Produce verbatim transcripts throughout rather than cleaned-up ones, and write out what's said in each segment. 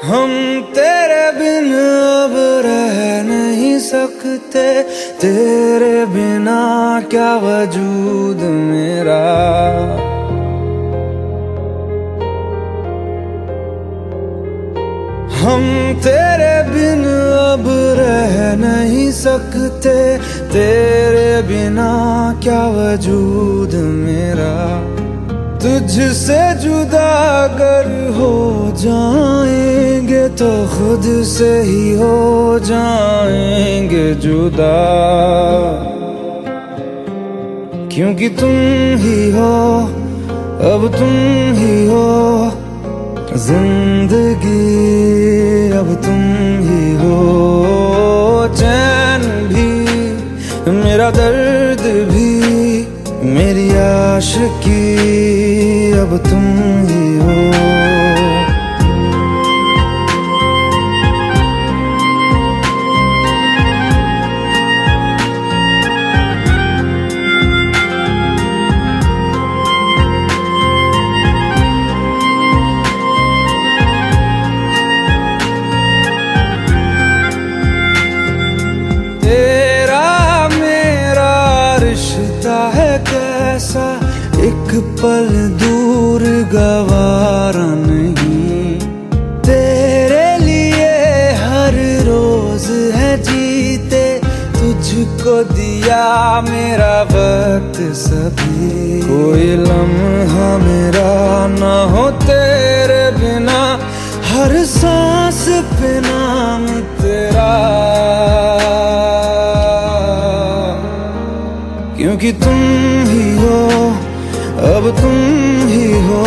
हम तेरे बिन अब रह नहीं सकते, तेरे बिना क्या वजूद मेरा। हम तेरे बिन अब रह नहीं सकते, तेरे बिना क्या वजूद मेरा। तुझसे जुदा अगर हो जाएंगे तो खुद से ही हो जाएंगे जुदा, क्योंकि तुम ही हो, अब तुम ही हो जिंदगी, अब तुम ही हो। चैन भी मेरा दर्द भी मेरी आशिकी, अब तुम ही हो। तेरा मेरा रिश्ता है कैसा, एक पल दूर गवारा नहीं। तेरे लिए हर रोज है जीते, तुझको दिया मेरा वक्त सभी। कोई लम्हा मेरा ना हो तेरे बिना, हर सांस पे नाम तेरा, क्योंकि तुम ही हो, अब तुम ही हो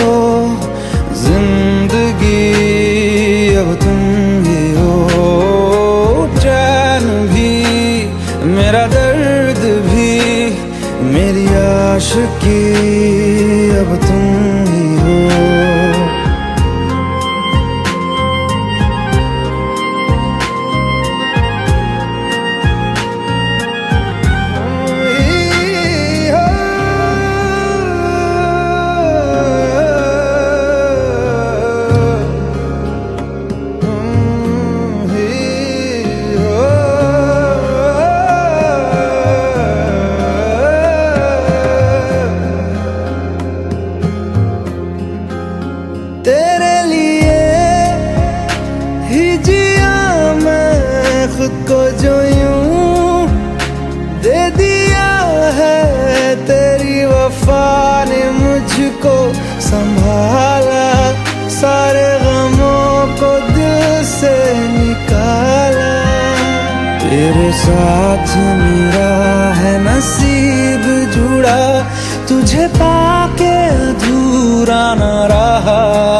जिंदगी, अब तुम ही हो। चैन भी मेरा दर्द भी मेरी आशिकी, अब तुम ही हो। तेरे लिए ही जिया मैं खुद को, जो यूं दे दिया है तेरी वफा ने मुझको संभाला। सारे गमों को दिल से निकाला, तेरे साथ मेरा है नसीब जुड़ा, तुझे पाके अधूरा न रहा।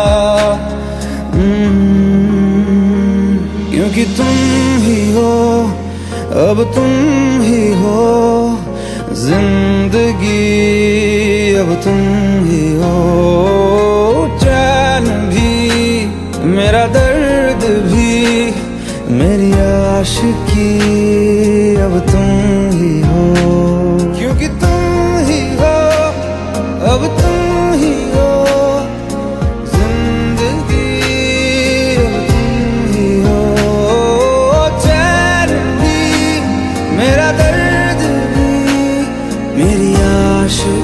क्योंकि तुम ही हो, अब तुम ही हो जिंदगी, अब तुम ही हो। चैन भी मेरा दर्द भी मेरी आशिकी, अब तुम ही हो। क्योंकि तुम ही हो, अब तुम ही हो जिंदगी, अब तुम ही हो। चैन भी मेरा दर्द भी मेरी आशिकी।